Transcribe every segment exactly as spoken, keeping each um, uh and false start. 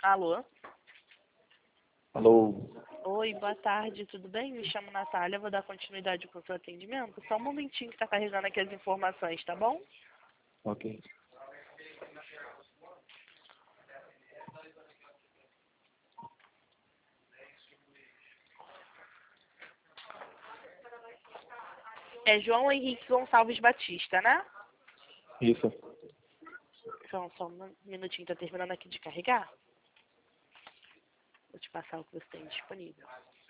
Alô? Alô? Oi, boa tarde, tudo bem? Me chamo Natália, vou dar continuidade com o seu atendimento. Só um momentinho que está carregando aqui as informações, tá bom? Ok. É João Henrique Gonçalves Batista, né? Isso. João, só um minutinho, tá terminando aqui de carregar. Vou te passar o que você tem disponível.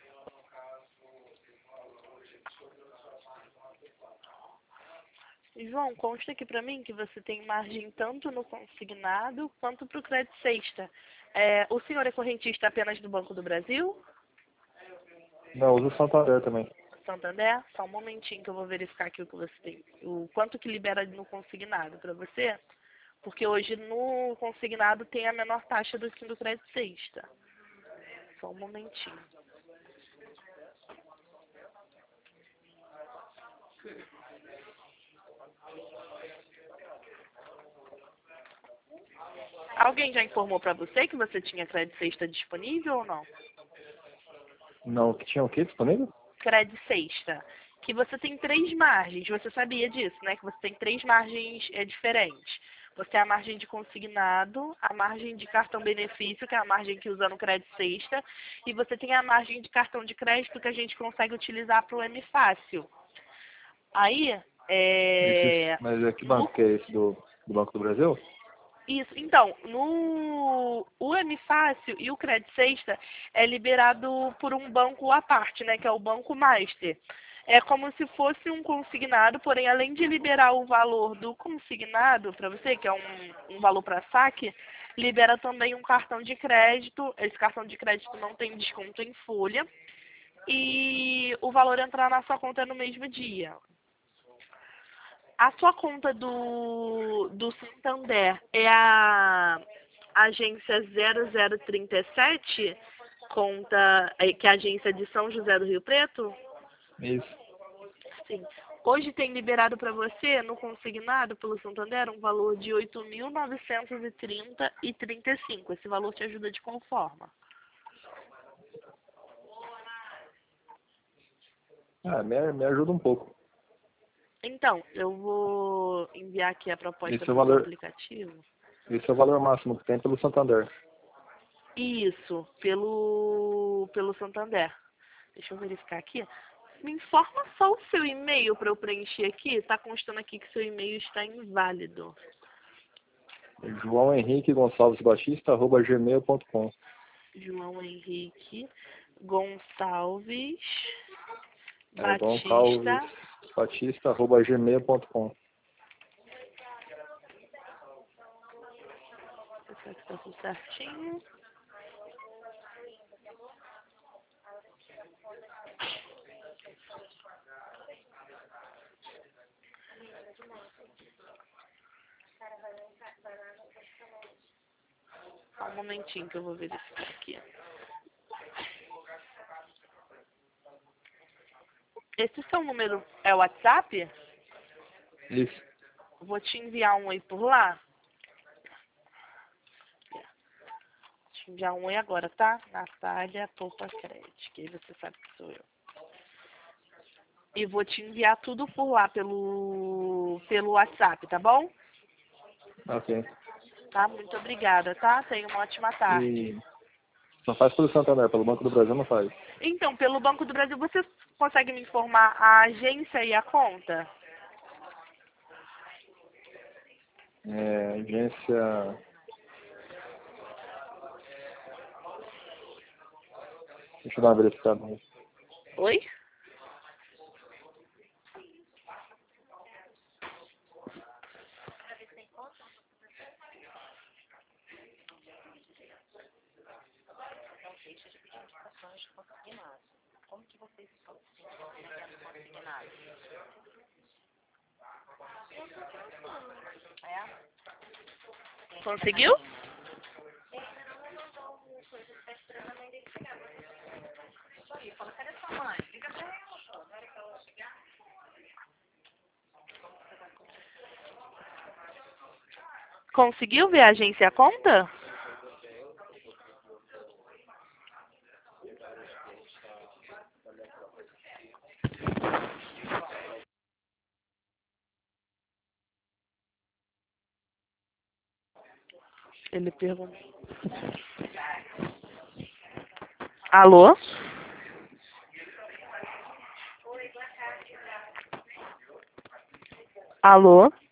João, consta aqui para mim que você tem margem tanto no consignado quanto para o crédito sexta. É, o senhor é correntista apenas do Banco do Brasil? Não, uso o Santander também. Santander? Só um momentinho que eu vou verificar aqui o que você tem. O quanto que libera no consignado para você? Porque hoje no consignado tem a menor taxa do que no crédito sexta. Só um momentinho. Alguém já informou para você que você tinha crédito sexta disponível ou não? Não, que tinha o quê disponível? Crédito sexta. Que você tem três margens. Você sabia disso, né? Que você tem três margens é, diferentes. Você tem a margem de consignado, a margem de cartão benefício, que é a margem que usa no crédito sexta, e você tem a margem de cartão de crédito que a gente consegue utilizar para o M Fácil. Aí, Esses, é, mas é que no banco que é esse do, do Banco do Brasil? Isso, então, no o M Fácil e o Crédito Sexta é liberado por um banco à parte, né, que é o Banco Master. É como se fosse um consignado, porém, além de liberar o valor do consignado para você, que é um, um valor para saque, libera também um cartão de crédito. Esse cartão de crédito não tem desconto em folha e o valor entrar na sua conta no mesmo dia. A sua conta do, do Santander é a agência zero zero trinta e sete, conta, é, que é a agência de São José do Rio Preto? Isso. Sim. Hoje tem liberado para você, no consignado pelo Santander, um valor de oito mil novecentos e trinta e trinta e cinco. Esse valor te ajuda de qual forma? Ah, me, me ajuda um pouco. Então, eu vou enviar aqui a proposta Esse é o pelo valor, aplicativo. esse é o valor máximo que tem pelo Santander. Isso, pelo, pelo Santander. Deixa eu verificar aqui. Me informa só o seu e-mail para eu preencher aqui. Está constando aqui que seu e-mail está inválido. João Henrique Gonçalves Batista, arroba gmail ponto com. João Henrique Gonçalves É, Gonçalves Batista. Batista, arroba gmail ponto com. Deixa eu ver se está tudo certinho. Só um momentinho que eu vou verificar aqui. Esse seu número é o WhatsApp? Isso. Vou te enviar um aí por lá. Vou te enviar um aí agora, tá? Natália Poupa Crédito, que aí você sabe que sou eu. E vou te enviar tudo por lá, pelo, pelo WhatsApp, tá bom? Ok. Tá? Muito obrigada, tá? Tenha uma ótima tarde. E não faz pelo Santander, pelo Banco do Brasil não faz. Então, pelo Banco do Brasil, você consegue me informar a agência e a conta? É, agência... Deixa eu dar uma verificada. Oi? Conseguiu? Conseguiu ver a agência e a conta? Ele perguntou. Alô? Alô?